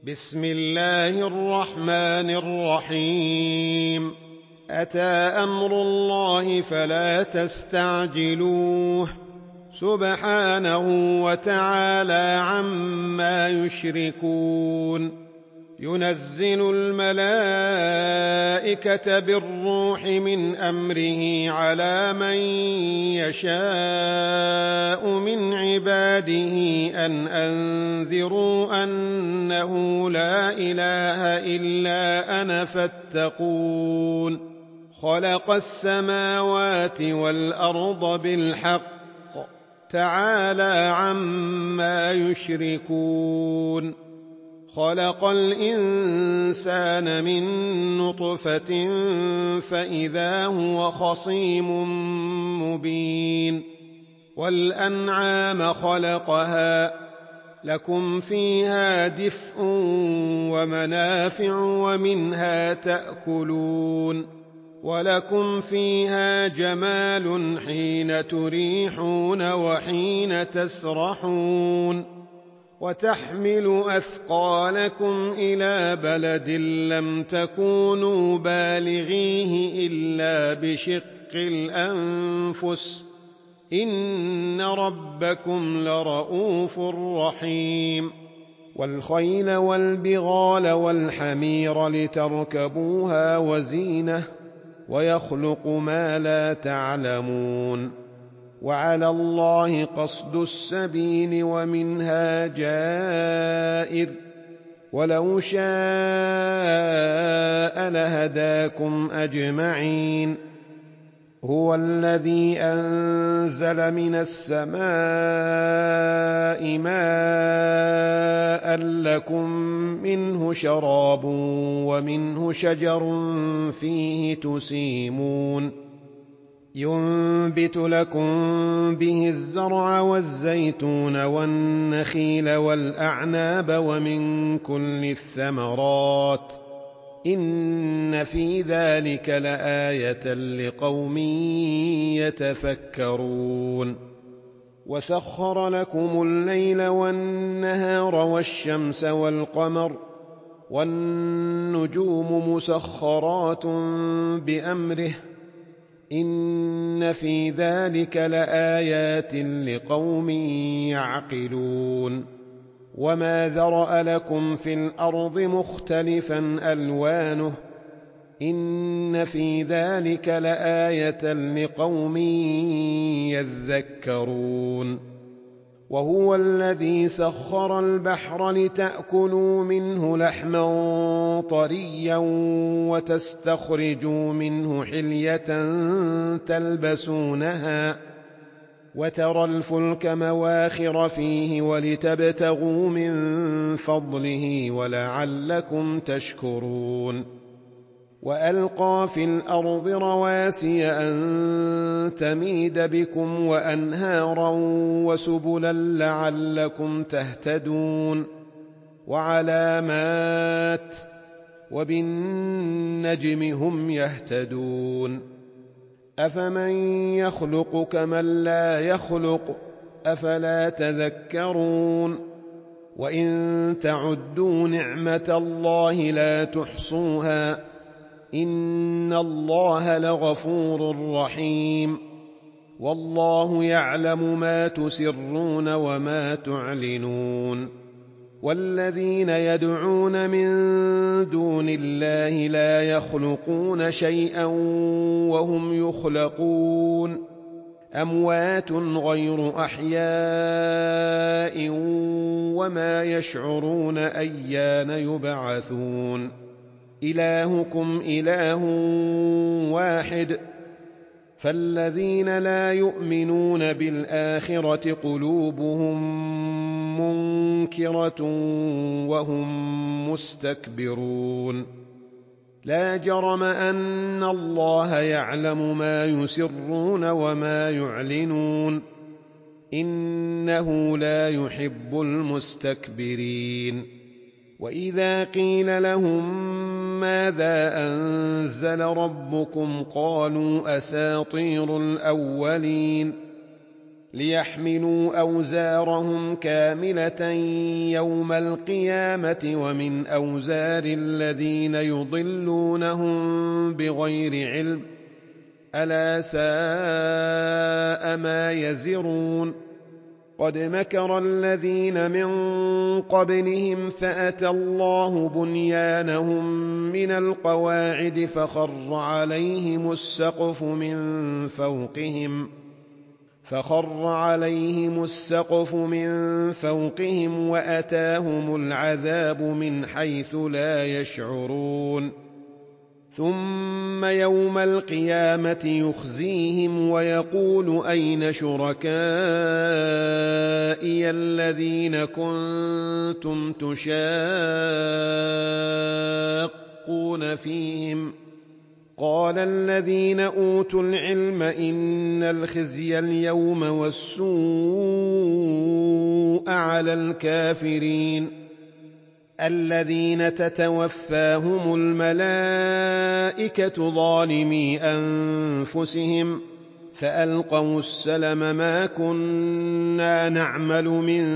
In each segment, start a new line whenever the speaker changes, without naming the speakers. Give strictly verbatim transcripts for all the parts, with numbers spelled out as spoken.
بسم الله الرحمن الرحيم أتى أمر الله فلا تستعجلوه سبحانه وتعالى عما يشركون ينزل الملائكة بالروح من أمره على من يشاء من عباده أن أنذروا أنه لا إله إلا أنا فاتقون خلق السماوات والأرض بالحق تعالى عما يشركون خلق الإنسان من نطفة فإذا هو خصيم مبين والأنعام خلقها لكم فيها دفء ومنافع ومنها تأكلون ولكم فيها جمال حين تريحون وحين تسرحون وتحمل أثقالكم إلى بلد لم تكونوا بالغيه إلا بشق الأنفس إن ربكم لرؤوف رحيم والخيل والبغال والحمير لتركبوها وزينة ويخلق ما لا تعلمون وعلى الله قصد السبيل ومنها جائر ولو شاء لهداكم أجمعين هو الذي أنزل من السماء ماء لكم منه شراب ومنه شجر فيه تسيمون ينبت لكم به الزرع والزيتون والنخيل والأعناب ومن كل الثمرات إن في ذلك لآية لقوم يتفكرون وسخر لكم الليل والنهار والشمس والقمر والنجوم مسخرات بأمره إن في ذلك لآيات لقوم يعقلون وما ذرأ لكم في الأرض مختلفا ألوانه إن في ذلك لآية لقوم يذكرون وهو الذي سخر البحر لتأكلوا منه لحما طريا وتستخرجوا منه حلية تلبسونها وترى الفلك مواخر فيه ولتبتغوا من فضله ولعلكم تشكرون وألقى في الأرض رواسي أن تميد بكم وأنهارا وسبلا لعلكم تهتدون وعلامات وبالنجم هم يهتدون أفمن يخلق كمن لا يخلق أفلا تذكرون وإن تعدوا نعمة الله لا تحصوها إن الله لغفور رحيم والله يعلم ما تسرون وما تعلنون والذين يدعون من دون الله لا يخلقون شيئا وهم يخلقون أموات غير أحياء وما يشعرون أيان يبعثون إلهكم إله واحد فالذين لا يؤمنون بالآخرة قلوبهم منكرة وهم مستكبرون لا جرم أن الله يعلم ما يسرون وما يعلنون إنه لا يحب المستكبرين وإذا قيل لهم ماذا أنزل ربكم قالوا أساطير الأولين ليحملوا أوزارهم كاملة يوم القيامة ومن أوزار الذين يضلونهم بغير علم ألا ساء ما يزرون قد مكر الذين من قبلهم فأتى الله بنيانهم من القواعد فخر عليهم السقف من فوقهم فخر عليهم السقف من فوقهم وأتاهم العذاب من حيث لا يشعرون ثم يوم القيامة يخزيهم ويقول أين شركائي الذين كنتم تشاقون فيهم قال الذين أوتوا العلم إن الخزي اليوم والسوء على الكافرين الذين تتوفاهم الملائكة ظالمي أنفسهم فألقوا السلم ما كنا نعمل من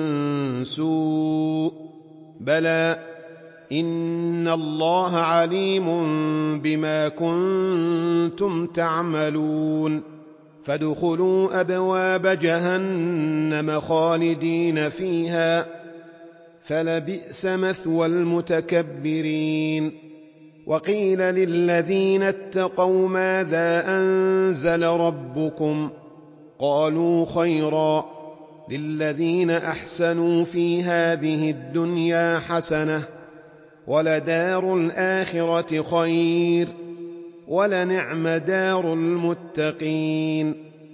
سوء بلى إن الله عليم بما كنتم تعملون فادخلوا أبواب جهنم خالدين فيها فلبئس مثوى المتكبرين وقيل للذين اتقوا ماذا أنزل ربكم قالوا خيرا للذين أحسنوا في هذه الدنيا حسنة ولدار الآخرة خير ولنعم دار المتقين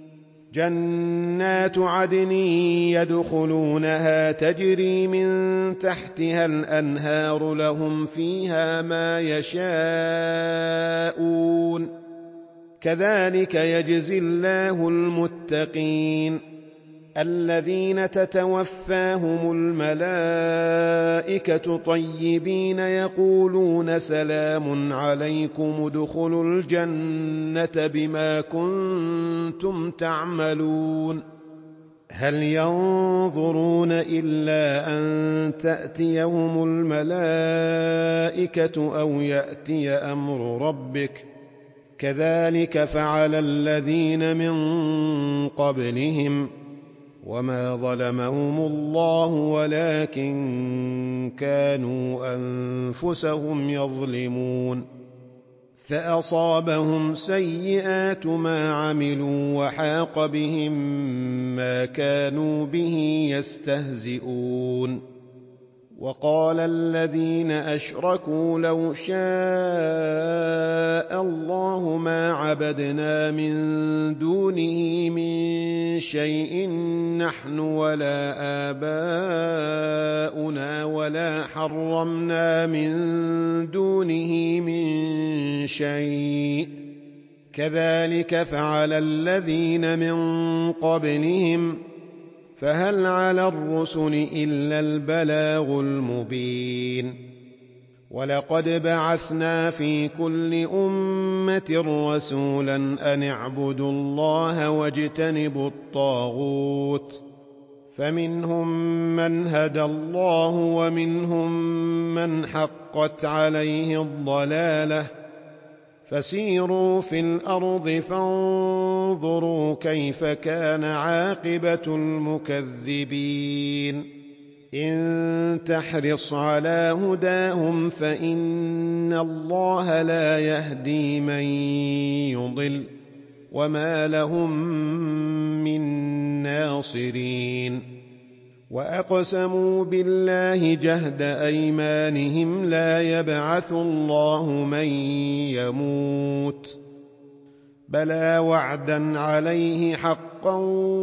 جنات عدن يدخلونها تجري من تحتها الأنهار لهم فيها ما يشاءون كذلك يجزي الله المتقين الذين تتوفاهم الملائكة طيبين يقولون سلام عليكم ادخلوا الجنة بما كنتم تعملون هل ينظرون إلا أن تأتيهم الملائكة أو يأتي أمر ربك كذلك فعل الذين من قبلهم وما ظلمهم الله ولكن كانوا أنفسهم يظلمون فأصابهم سيئات ما عملوا وحاق بهم ما كانوا به يستهزئون وقال الذين أشركوا لو شاء الله ما عبدنا من دونه من شيء نحن ولا آباؤنا ولا حرمنا من دونه من شيء كذلك فعل الذين من قبلهم فهل على الرسل إلا البلاغ المبين ولقد بعثنا في كل أمة رسولا أن اعبدوا الله واجتنبوا الطاغوت فمنهم من هدى الله ومنهم من حقت عليه الضلالة فسيروا في الأرض فانظروا كيف كان عاقبة المكذبين إن تحرص على هداهم فإن الله لا يهدي من يضل وما لهم من ناصرين وأقسموا بالله جهد أيمانهم لا يبعث الله من يموت بلى وعدا عليه حقا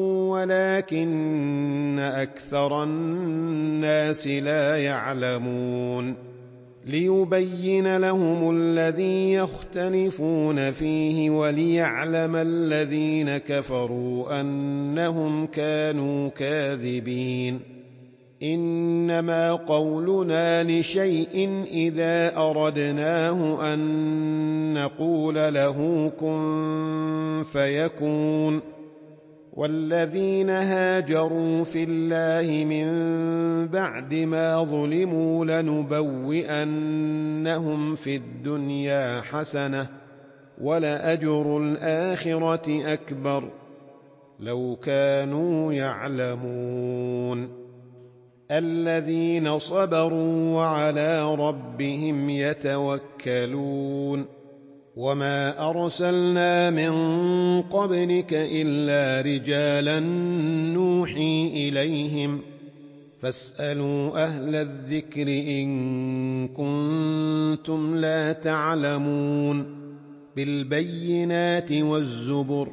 ولكن أكثر الناس لا يعلمون ليبين لهم الذي يختلفون فيه وليعلم الذين كفروا أنهم كانوا كاذبين إنما قولنا لشيء إذا أردناه أن نقول له كن فيكون والذين هاجروا في الله من بعد ما ظلموا لنبوئنهم في الدنيا حسنة ولأجر الآخرة أكبر لو كانوا يعلمون الذين صبروا وعلى ربهم يتوكلون وما أرسلنا من قبلك إلا رجالا نوحي إليهم فاسألوا أهل الذكر إن كنتم لا تعلمون بالبينات والزبر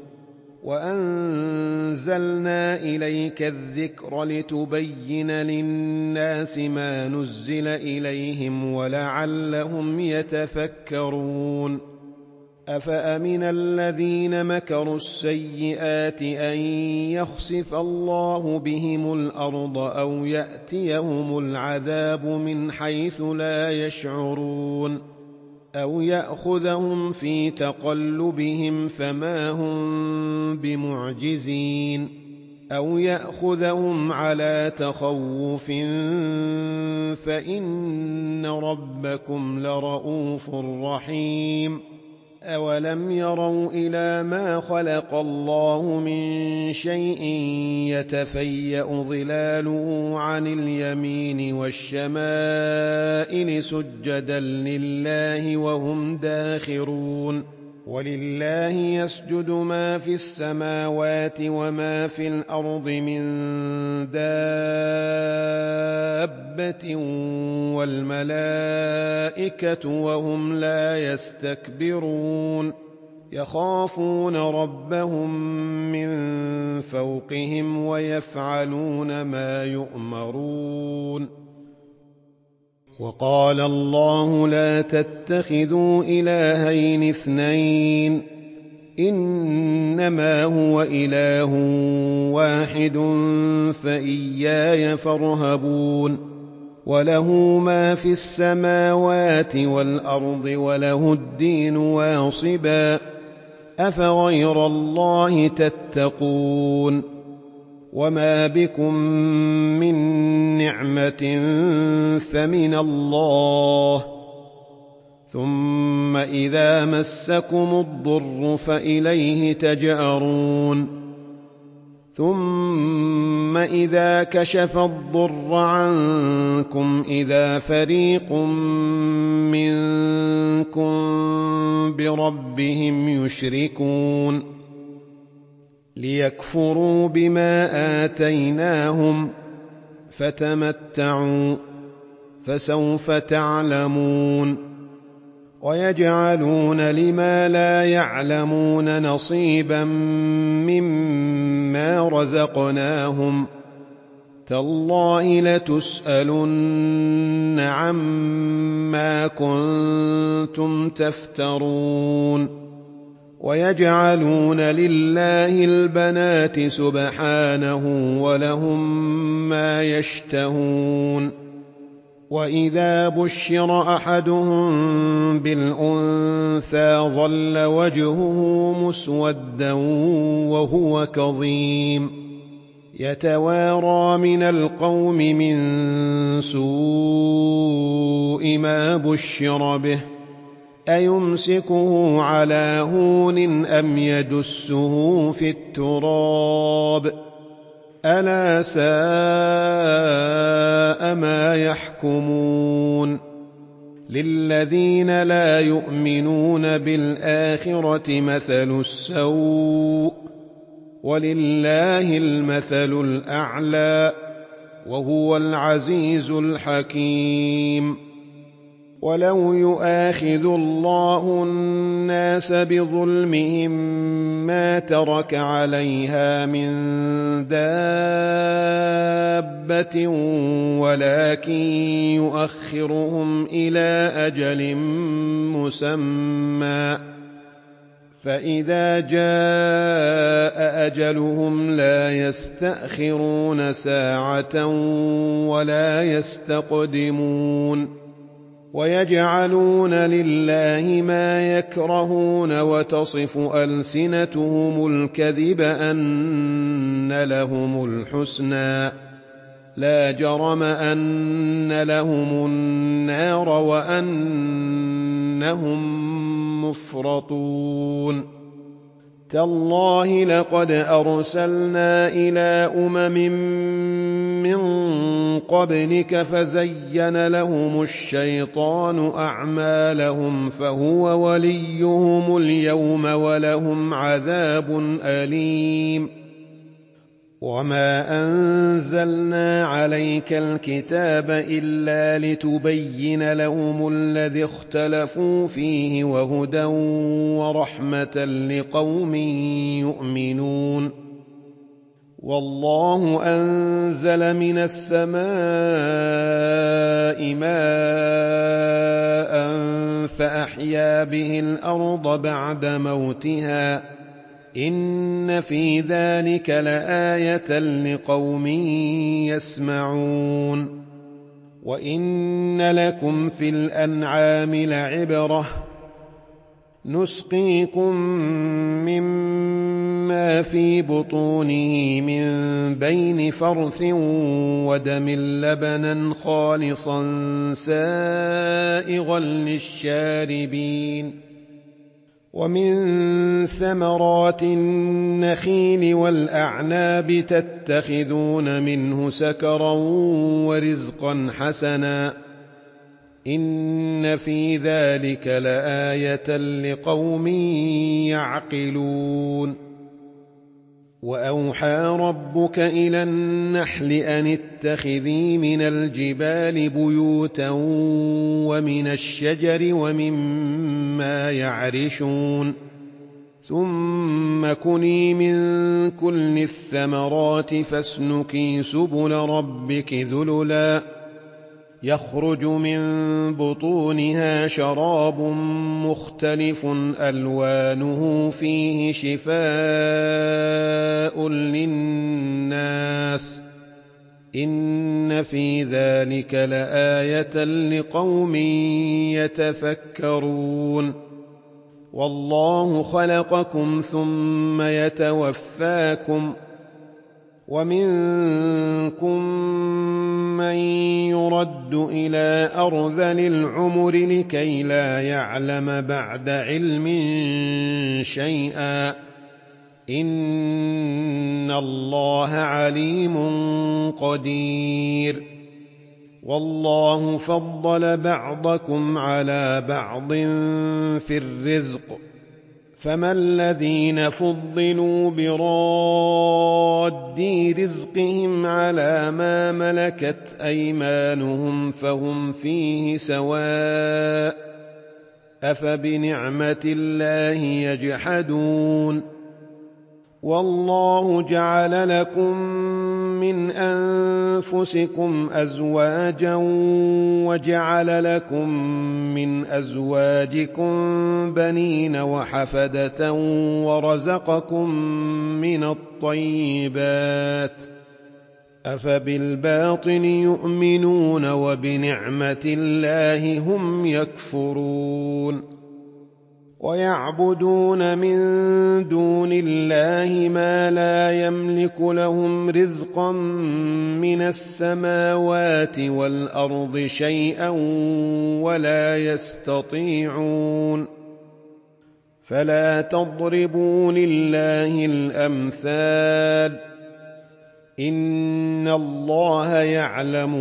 وأنزلنا إليك الذكر لتبين للناس ما نزل إليهم ولعلهم يتفكرون أفأمن الذين مكروا السيئات أن يخسف الله بهم الأرض أو يأتيهم العذاب من حيث لا يشعرون أو يأخذهم في تقلبهم فما هم بمعجزين أو يأخذهم على تخوف فإن ربكم لرءوف رحيم أولم يروا إلى ما خلق الله من شيء يتفيأ ظلاله عن اليمين والشمائل سجدا لله وهم داخرون ولله يسجد ما في السماوات وما في الأرض من دابة والملائكة وهم لا يستكبرون يخافون ربهم من فوقهم ويفعلون ما يؤمرون وقال الله لا تتخذوا إلهين اثنين إنما هو إله واحد فإياي فارهبون وله ما في السماوات والأرض وله الدين واصبا أفغير الله تتقون وما بكم من نعمة فمن الله ثم إذا مسكم الضر فإليه تجأرون ثم إذا كشف الضر عنكم إذا فريق منكم بربهم يشركون ليكفروا بما آتيناهم فتمتعوا فسوف تعلمون ويجعلون لما لا يعلمون نصيبا مما رزقناهم تالله لتسألن عما كنتم تفترون ويجعلون لله البنات سبحانه ولهم ما يشتهون وإذا بشر أحدهم بالأنثى ظل وجهه مسودا وهو كظيم يتوارى من القوم من سوء ما بشر به أيمسكه على هون أم يدسه في التراب ألا ساء ما يحكمون للذين لا يؤمنون بالآخرة مثل السوء ولله المثل الأعلى وهو العزيز الحكيم ولو يؤاخذ الله الناس بظلمهم ما ترك عليها من دابة ولكن يؤخرهم إلى أجل مسمى فإذا جاء أجلهم لا يستأخرون ساعة ولا يستقدمون ويجعلون لله ما يكرهون وتصف ألسنتهم الكذب أن لهم الحسنى لا جرم أن لهم النار وأنهم مفرطون تالله لقد أرسلنا إلى أمم من قبلك فزين لهم الشيطان أعمالهم فهو وليهم اليوم ولهم عذاب أليم وما أنزلنا عليك الكتاب إلا لتبين لهم الذي اختلفوا فيه وهدى ورحمة لقوم يؤمنون والله أنزل من السماء ماء فأحيا به الأرض بعد موتها إن في ذلك لآية لقوم يسمعون وإن لكم في الأنعام لعبرة نسقيكم مما في بطونه من بين فرث ودم لبنا خالصا سائغا للشاربين ومن ثمرات النخيل والأعناب تتخذون منه سكرا ورزقا حسنا إن في ذلك لآية لقوم يعقلون وأوحى ربك إلى النحل أن اتخذي من الجبال بيوتا ومن الشجر ومما يعرشون ثم كلي من كل الثمرات فاسلكي سبل ربك ذللا يخرج من بطونها شراب مختلف ألوانه فيه شفاء للناس إن في ذلك لآية لقوم يتفكرون والله خلقكم ثم يتوفاكم ومنكم من يرد إلى أرذل العمر لكي لا يعلم بعد علم شيئا إن الله عليم قدير والله فضل بعضكم على بعض في الرزق فما الذين فضلوا براد رزقهم على ما ملكت أيمانهم فهم فيه سواء أفبنعمة الله يجحدون والله جعل لكم من أنفسكم أزواجا وجعل لكم من أزواجكم بنين وحفدة ورزقكم من الطيبات أفبالباطل يؤمنون وبنعمة الله هم يكفرون ويعبدون من دون الله ما لا يملك لهم رزقا من السماوات والأرض شيئا ولا يستطيعون فلا تضربوا لله الأمثال إن الله يعلم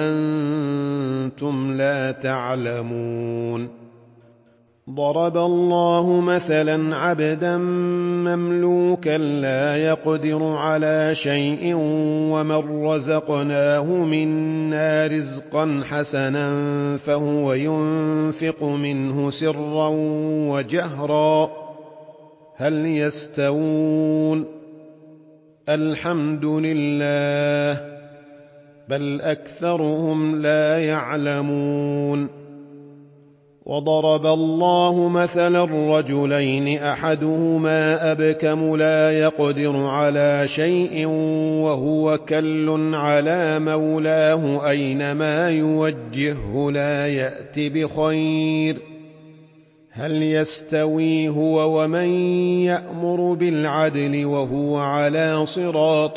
وأنتم لا تعلمون ضرب الله مثلا عبدا مملوكا لا يقدر على شيء ومن رزقناه منا رزقا حسنا فهو ينفق منه سرا وجهرا هل يستوون الحمد لله بل أكثرهم لا يعلمون وضرب الله مثلا رجلين أحدهما أبكم لا يقدر على شيء وهو كل على مولاه أينما يوجهه لا يأت بخير هل يستوي هو ومن يأمر بالعدل وهو على صراط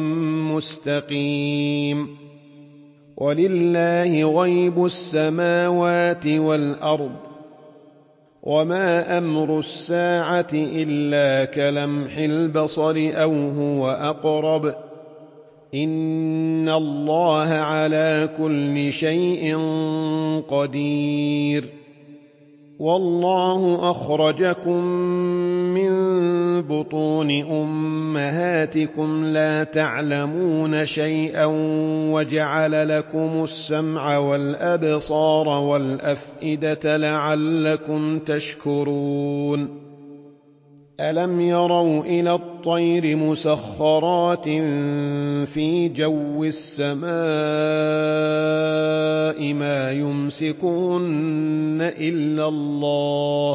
مستقيم ولله غيب السماوات والأرض وما أمر الساعة إلا كلمح البصر أو هو أقرب إن الله على كل شيء قدير والله أخرجكم من بطون أمهاتكم لا تعلمون شيئا وجعل لكم السمع والأبصار والأفئدة لعلكم تشكرون ألم يروا إلى الطير مسخرات في جو السماء ما يمسكهن إلا الله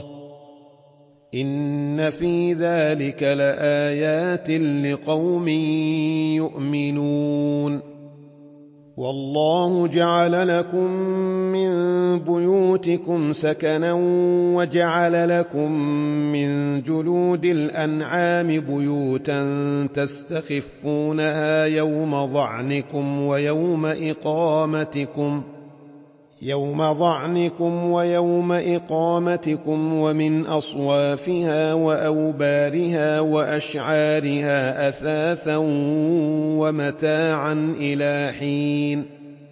إن في ذلك لآيات لقوم يؤمنون والله جعل لكم من بيوتكم سكنا وجعل لكم من جلود الأنعام بيوتا تستخفونها يوم ظعنكم ويوم إقامتكم يوم ظعنكم ويوم إقامتكم ومن أصوافها وأوبارها وأشعارها أثاثا ومتاعا إلى حين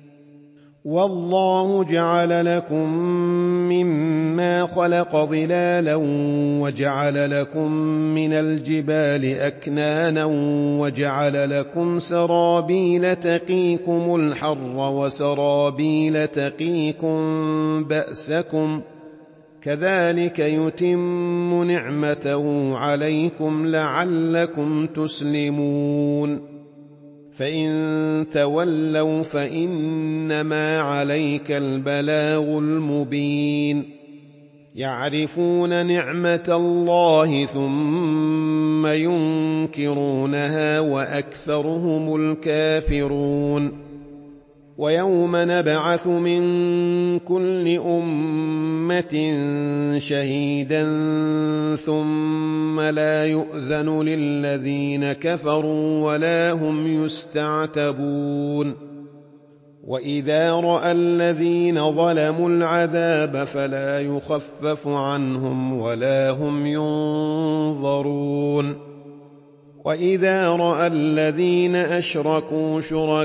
والله جعل لكم مما خلق ظلالا وجعل لكم من الجبال أكنانا وجعل لكم سرابيل تقيكم الحر وسرابيل تقيكم بأسكم كذلك يتم نعمته عليكم لعلكم تسلمون فإن تولوا فإنما عليك البلاغ المبين يعرفون نعمة الله ثم ينكرونها وأكثرهم الكافرون ويوم نبعث من كل أمة شهيدا ثم لا يؤذن للذين كفروا ولا هم يستعتبون وإذا رأى الذين ظلموا العذاب فلا يخفف عنهم ولا هم ينظرون وإذا رأى الذين أشركوا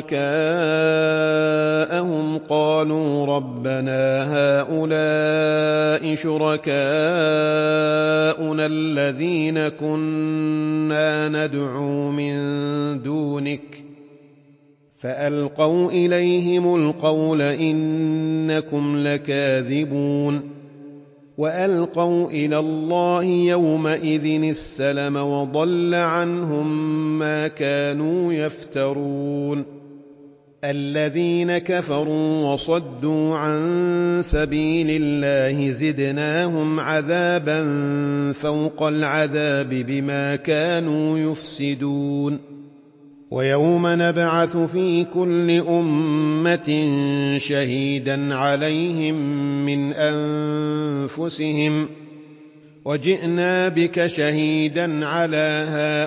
شركاءهم قالوا ربنا هؤلاء شركاؤنا الذين كنا ندعو من دونك فألقوا إليهم القول إنكم لكاذبون وألقوا إلى الله يومئذ السلم وضل عنهم ما كانوا يفترون الذين كفروا وصدوا عن سبيل الله زدناهم عذابا فوق العذاب بما كانوا يفسدون ويوم نبعث في كل أمة شهيدا عليهم من أنفسهم وجئنا بك شهيدا على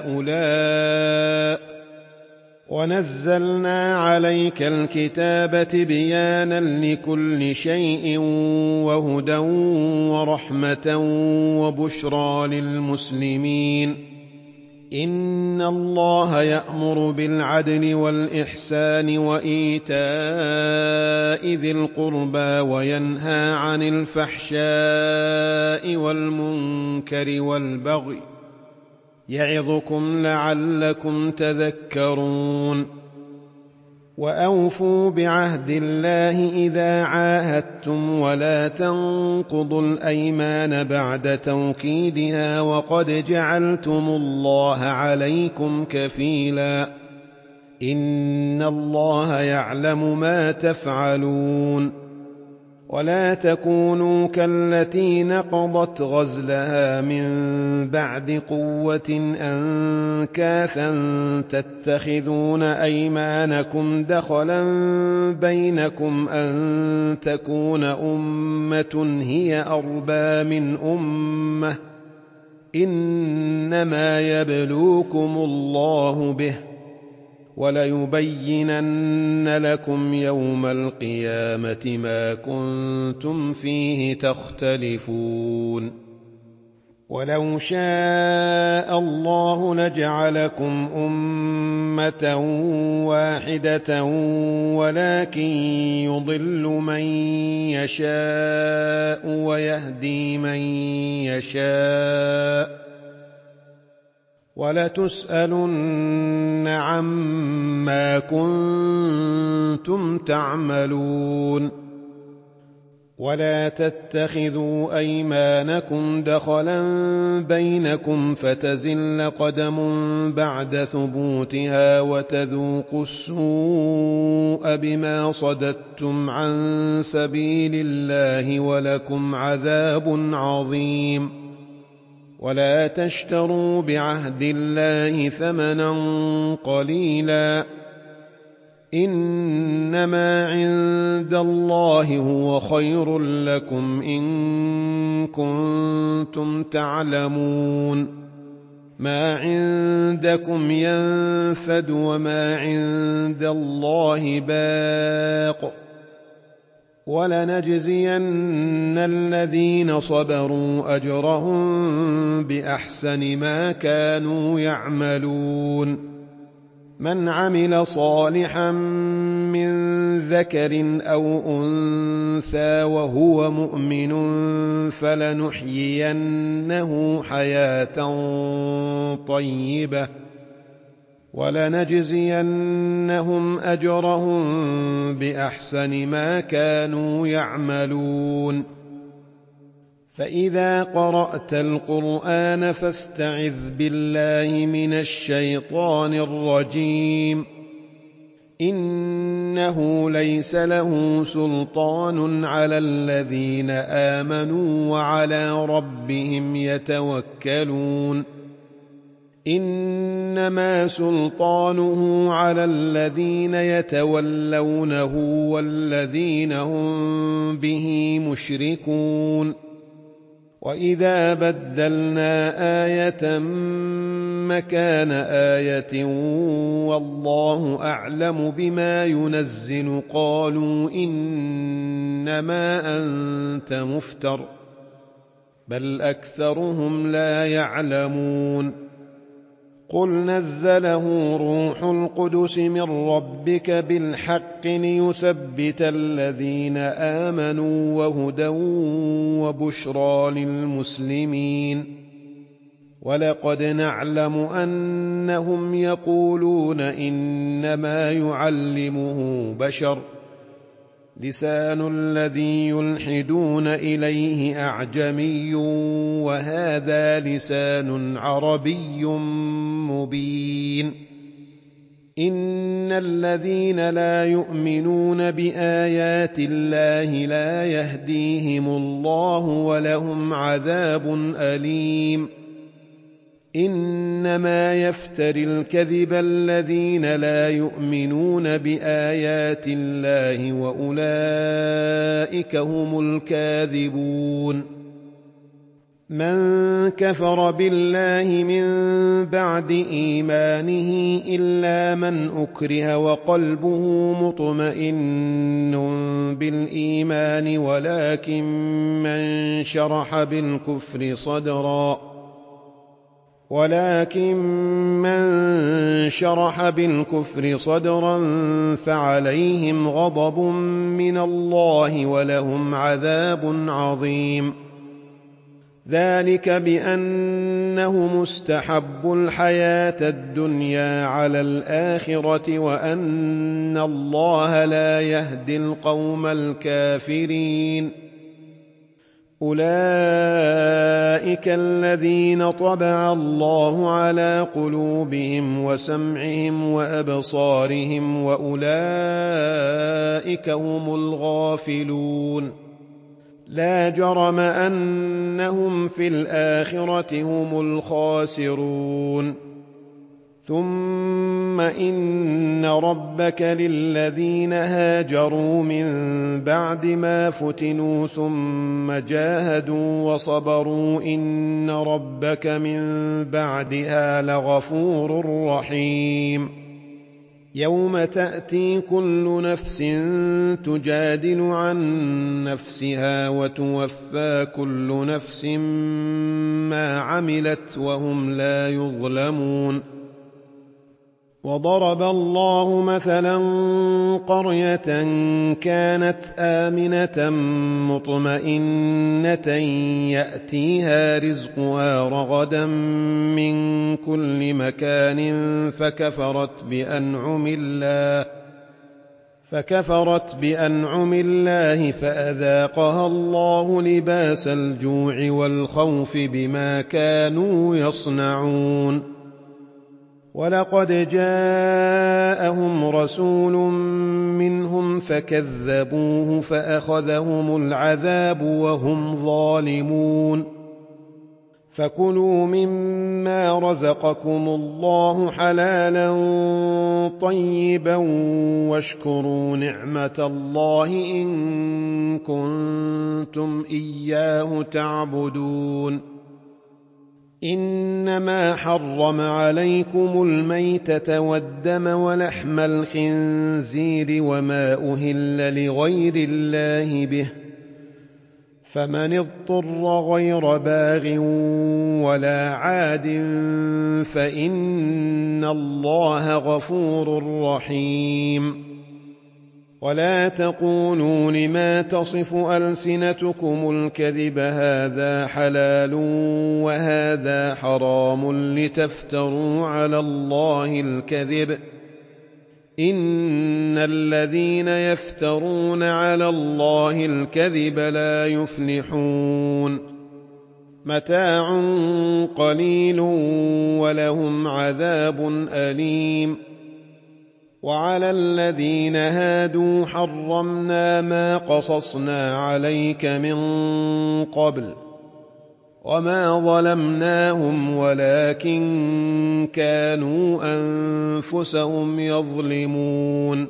هؤلاء ونزلنا عليك الكتاب تبيانا لكل شيء وهدى ورحمة وبشرى للمسلمين إن الله يأمر بالعدل والإحسان وإيتاء ذي القربى وينهى عن الفحشاء والمنكر والبغي يعظكم لعلكم تذكرون وأوفوا بعهد الله إذا عاهدتم ولا تنقضوا الأيمان بعد توكيدها وقد جعلتم الله عليكم كفيلا إن الله يعلم ما تفعلون ولا تكونوا كالتي نقضت غزلها من بعد قوة أنكاثا تتخذون أيمانكم دخلا بينكم أن تكون أمة هي أربى من أمة إنما يبلوكم الله به وليبينن لكم يوم القيامة ما كنتم فيه تختلفون ولو شاء الله لجعلكم أمة واحدة ولكن يضل من يشاء ويهدي من يشاء ولتسألن عما كنتم تعملون ولا تتخذوا أيمانكم دخلا بينكم فتزل قدم بعد ثبوتها وتذوقوا السوء بما صددتم عن سبيل الله ولكم عذاب عظيم ولا تشتروا بعهد الله ثمنا قليلا إنما عند الله هو خير لكم إن كنتم تعلمون ما عندكم ينفد وما عند الله باق ولنجزين الذين صبروا أجرهم بأحسن ما كانوا يعملون من عمل صالحا من ذكر أو أنثى وهو مؤمن فلنحيينه حياة طيبة ولنجزينهم أجرهم بأحسن ما كانوا يعملون فإذا قرأت القرآن فاستعذ بالله من الشيطان الرجيم إنه ليس له سلطان على الذين آمنوا وعلى ربهم يتوكلون إنما سلطانه على الذين يتولونه والذين هم به مشركون وإذا بدلنا آية مكان آية والله أعلم بما ينزل قالوا إنما أنت مفتر بل أكثرهم لا يعلمون قل نزله روح القدس من ربك بالحق ليثبت الذين آمنوا وهدى وبشرى للمسلمين ولقد نعلم أنهم يقولون إنما يعلمه بشر لسان الذي يلحدون إليه أعجمي وهذا لسان عربي مبين إن الذين لا يؤمنون بآيات الله لا يهديهم الله ولهم عذاب أليم إنما يفتري الكذب الذين لا يؤمنون بآيات الله وأولئك هم الكاذبون من كفر بالله من بعد إيمانه إلا من أكره وقلبه مطمئن بالإيمان ولكن من شرح بالكفر صدرا ولكن من شرح بالكفر صدرا فعليهم غضب من الله ولهم عذاب عظيم ذلك بأنهم استحبوا الحياة الدنيا على الآخرة وأن الله لا يهدي القوم الكافرين أولئك الذين طبع الله على قلوبهم وسمعهم وأبصارهم وأولئك هم الغافلون لا جرم أنهم في الآخرة هم الخاسرون ثم إن ربك للذين هاجروا من بعد ما فتنوا ثم جاهدوا وصبروا إن ربك من بعدها لغفور رحيم يوم تأتي كل نفس تجادل عن نفسها وتوفى كل نفس ما عملت وهم لا يظلمون وضرب الله مثلا قرية كانت آمنة مطمئنة يأتيها رزقها رغدا من كل مكان فكفرت بأنعم الله فكفرت بأنعم الله فأذاقها الله لباس الجوع والخوف بما كانوا يصنعون ولقد جاءهم رسول منهم فكذبوه فأخذهم العذاب وهم ظالمون فكلوا مما رزقكم الله حلالا طيبا واشكروا نعمة الله إن كنتم إياه تعبدون إنما حرم عليكم الميتة والدم ولحم الخنزير وما أهل لغير الله به فمن اضطر غير باغ ولا عاد فإن الله غفور رحيم ولا تقولوا لما تصف ألسنتكم الكذب هذا حلال وهذا حرام لتفتروا على الله الكذب إن الذين يفترون على الله الكذب لا يفلحون متاع قليل ولهم عذاب أليم وعلى الذين هادوا حرمنا ما قصصنا عليك من قبل وما ظلمناهم ولكن كانوا أنفسهم يظلمون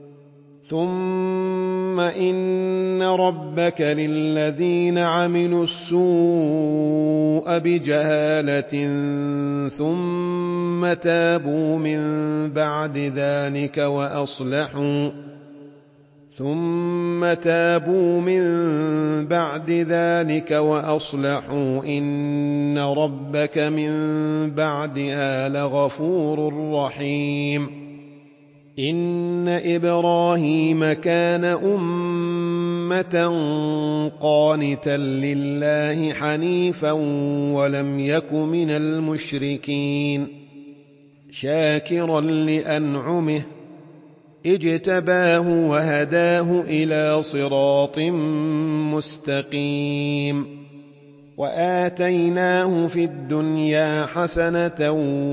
ثم إن ربك للذين عملوا السوء بجهالة ثم تابوا من بعد ذلك وأصلحوا ثم تابوا من بعد ذلك وأصلحوا إن ربك من بعدها لغفور رحيم إن إبراهيم كان أمة قانتا لله حنيفا ولم يك من المشركين شاكرا لأنعمه اجتباه وهداه إلى صراط مستقيم وآتيناه في الدنيا حسنة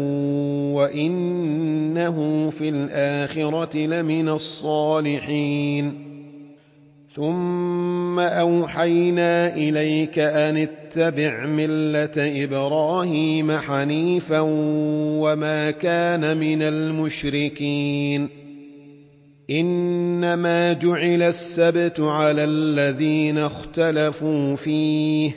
وإنه في الآخرة لمن الصالحين ثم أوحينا إليك أن اتبع ملة إبراهيم حنيفا وما كان من المشركين إنما جعل السبت على الذين اختلفوا فيه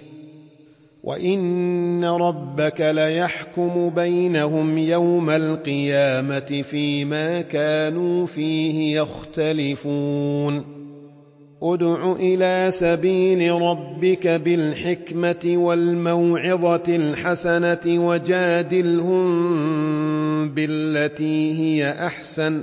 وإن ربك ليحكم بينهم يوم القيامة فيما كانوا فيه يختلفون ادع إلى سبيل ربك بالحكمة والموعظة الحسنة وجادلهم بالتي هي أحسن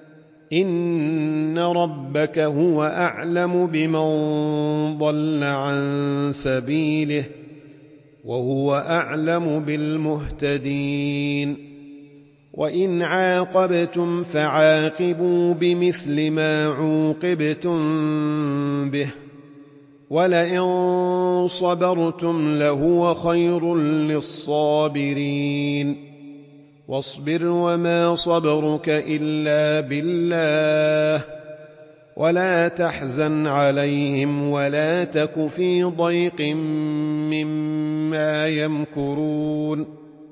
إن ربك هو أعلم بمن ضل عن سبيله وهو أعلم بالمهتدين وإن عاقبتم فعاقبوا بمثل ما عوقبتم به ولئن صبرتم لهو خير للصابرين واصبر وما صبرك إلا بالله ولا تحزن عليهم ولا تك في ضيق مما يمكرون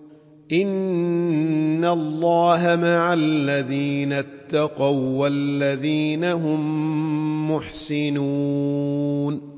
إن الله مع الذين اتقوا والذين هم محسنون